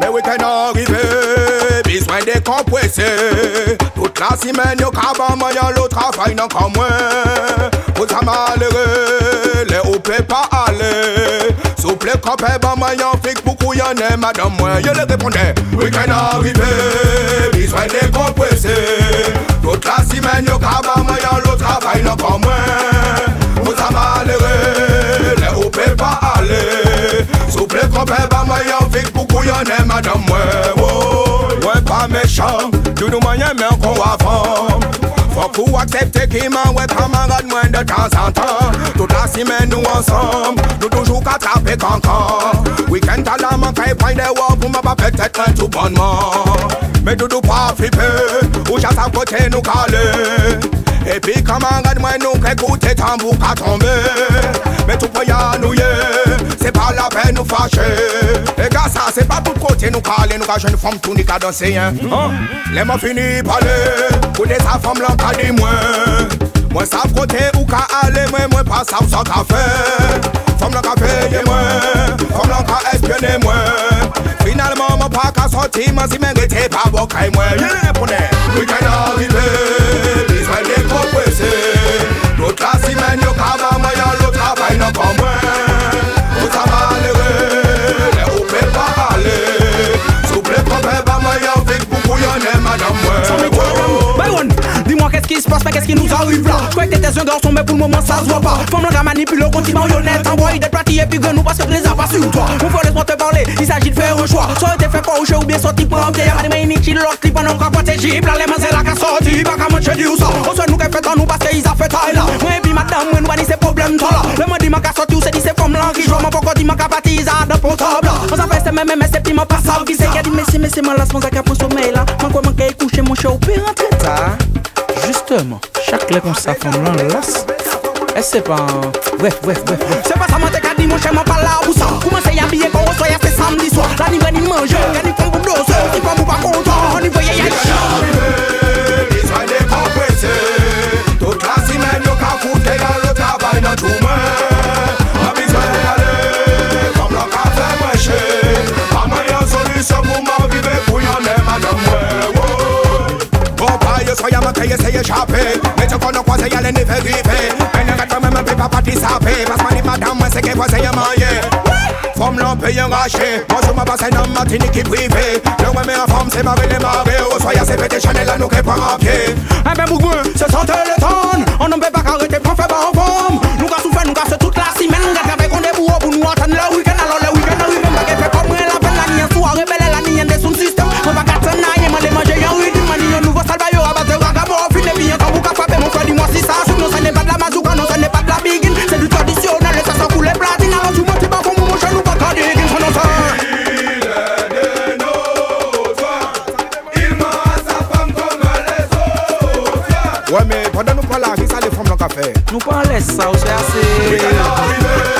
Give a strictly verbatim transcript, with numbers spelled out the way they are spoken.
Mais week-end arrivé, besoin de compresser. Toute la semaine, yo caban moyen, le travail non comme moi. Pour ça malheureux, les ou peut pas aller. Souple campé, ban moyen, fixe beaucoup y'en a, madame moi. Je le répondais, week-end arrivé, besoin de compresser. Toute la semaine, yo caban moyen, le travail non comme moi. Pour ça malheureux, les ou peut pas aller. Souple campé, ban moyen, fixe beaucoup y'en a, madame moi. Ouais, pas méchant, tout le moyen, mais encore avant. Faut qu'on accepte qu'il m'a ouais camarade moins de temps en temps. Toute la semaine nous ensemble, nous toujours qu'à taper cancan. Week-end à la manque et prendre des walks pour m'a pas peut-être un tout bonnement. Mais doudou pas flipper, ou chasse à côté nous caler. Et puis camarade moins nous qu'écouter tambour qu'à tomber. Mais tout pour y annouiller, c'est pas la peine nous fâcher. Les gars ça c'est pas tout côté nous caler, nous qu'à jeune femme tout ni qu'à danser hein. Les mots finis parler, pour des femmes là qu'à dire moi. Moi ça côté ou qu'à aller, moi moi pas ça ou ça qu'à faire. Femme là qu'à payer moi, femme là qu'à espionner moi. Finalement mon pas qu'à sortir, moi si mérité pas bon qu'à moi. Je répondais, week-end arrivé, besoin de compresser. Toute la semaine yo qu'à moi y'a le travail non comme moi. Tout ça malheureux, les ou peut pas aller. Souple qu'on peut pas moi y'a fait beaucoup y'en a madame moi. Dis-moi qu'est-ce qui se passe, mais qu'est-ce qui nous arrive là? Je croyais que t'étais un garçon, mais pour le moment ça se voit pas. Femme là manipule au continent marionnette. Envoie des platis et puis que nous parce que les a pas sur toi. Mon frère laisse-moi te parler, il s'agit de faire un choix. Soit t'es fait pas au jeu ou bien sorti pour un pied. Y'a des mains qui l'autre clip en encore protégé. Là les mains c'est là qu'à sortir, pas qu'à manger du ça. On soit nous qu'à fait en nous parce qu'ils a fait taille là. Moi et puis madame, moi nous va dire ces problèmes toi là. Le monde dit m'a qu'à sortir ou c'est dit ces femmes là qui jouent. Mon pourquoi dit m'a qu'à baptiser dans portable là. On s'en fait c'est même mais c'est petit m'a pas ça. Qui c'est qui a dit mais c'est mais c'est mal là, c'est qu'à pour sommeil là. Moi quoi manquer coucher mon chat au pire en tête ça. Justement, chaque lait comme ça, femme là, lasse. Et c'est pas un... Bref, bref, bref, bref. C'est pas ça, moi, t'es qu'à dire, mon cher, moi, pas là où ça. Comment c'est habillé qu'on reçoit, y'a c'est samedi soir. Là, ni ni manger, y'a ni femme pour doser. Si femme ou pas content, on y voyait, y'a le besoin de compresser. Toute la semaine, y'a qu'à foutre, y'a le travail dans tout le monde. Pas besoin d'aller, comme l'on qu'a fait marcher. Pas moyen solution pour m'en vivre, pour y'en est, madame, ouais. Soyez manqué, essayez d'échapper. Mais tu connais quoi, c'est y'a les nez fait griffer. Mais ne quand même un peu pas participer. Parce que madame, moi c'est qu'elle voit, c'est y'a maillé. Femme l'en paye un rachet. Moi je m'apasse un homme matinique qui privé. Le ouais mais en femme c'est marrer les marées. Oh soyez c'est pété Chanel là nous qui prend à pied. Eh ben bougou, c'est sans téléphone. On ne peut pas arrêter pour faire pas en forme. Nous gars souffert, nous gars toute la semaine. Nous gars avec on est bourreau pour nous attendre le week-end. Alors le week-end arrive, on va faire comme moi la peine. La nienne soirée, belle la nienne des sous système. On va gâter un aïe, on va manger un rythme. On va nouveau salvaillot à base de ragabon. Fini bien quand vous capez, mon frère dis-moi si ça souffle. Non, ce n'est pas de la mazouka, non, ce n'est pas de la biguine. C'est du traditionnel et ça s'en fout les platines. Alors tu montes pas pour mon chelou, pas qu'à dire. Ouais mais pendant nous pas là, qui ça les femmes dans le café? Nous pas laisse ça, c'est assez.